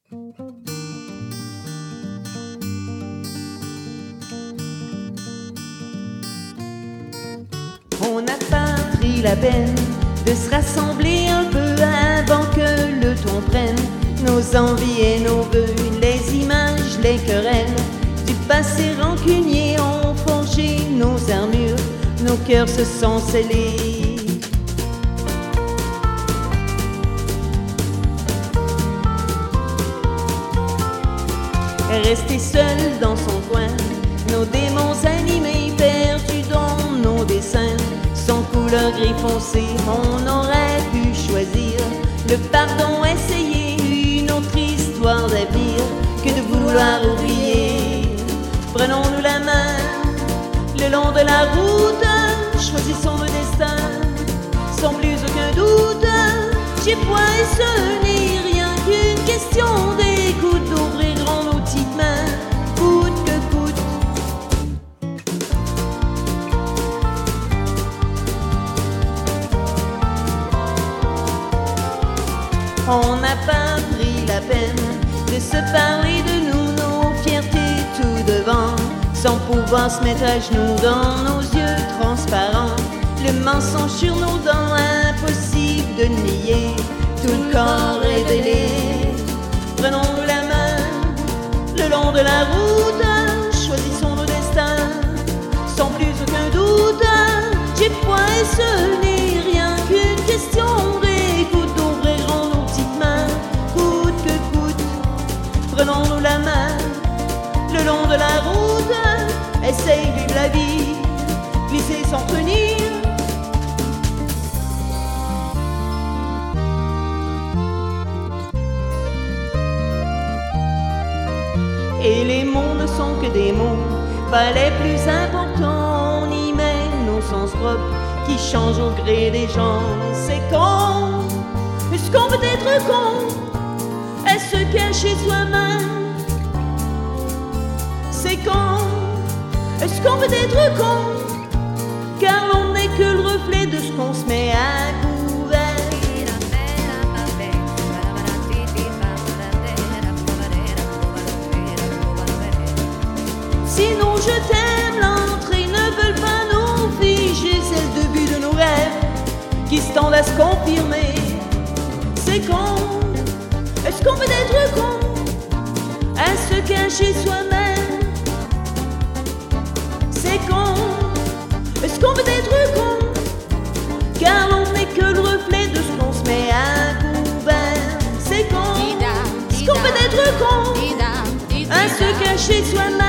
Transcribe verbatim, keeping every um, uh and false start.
On n'a pas pris la peine de se rassembler un peu avant que le ton prenne nos envies et nos vœux, les images, les querelles du passé rancunier ont forgé nos armures, nos cœurs se sont scellés. Resté seul dans son coin, nos démons animés, perdus dans nos dessins, sans couleur gris foncé, on aurait pu choisir le pardon, essayer une autre histoire d'avenir que de vouloir oublier. Prenons-nous la main le long de la route, choisissons le destin sans plus aucun doute. J'ai foi et ce n'est rien qu'une question d'écoute, d'ouvrirons nos petites mains, coûte que coûte. On n'a pas pris la peine de se parler de nous, nos fiertés tout devant, sans pouvoir se mettre à genoux dans nos yeux transparents. Le mensonge sur nos dents, impossible de nier, tout le corps révélé. Prenons la main le long de la route, choisissons nos destins sans plus aucun doute. J'ai foi et ce n'est rien qu'une question d'écoute, d'ouvrirons nos petites mains, coûte que coûte. Prenons-nous la main le long de la route, essaye de vivre la vie, glisser sans tenir. Et les mots ne sont que des mots, pas les plus importants. On y met nos sens propres qui changent au gré des gens. C'est con, est-ce qu'on peut être con? Est-ce se cacher soi-même? C'est con, est-ce qu'on peut être con? Car l'on n'est que le reflet de ce qu'on se met à couvert. Sinon je t'aime, l'entrée ne veulent pas nous figer, c'est le début de nos rêves qui se tendent à se confirmer. C'est con, est-ce qu'on peut être con? À se cacher soi-même. C'est con, est-ce qu'on peut être con? Car l'on n'est que le reflet de ce qu'on se met à couvert. C'est con, est-ce qu'on peut être con? À se cacher soi-même.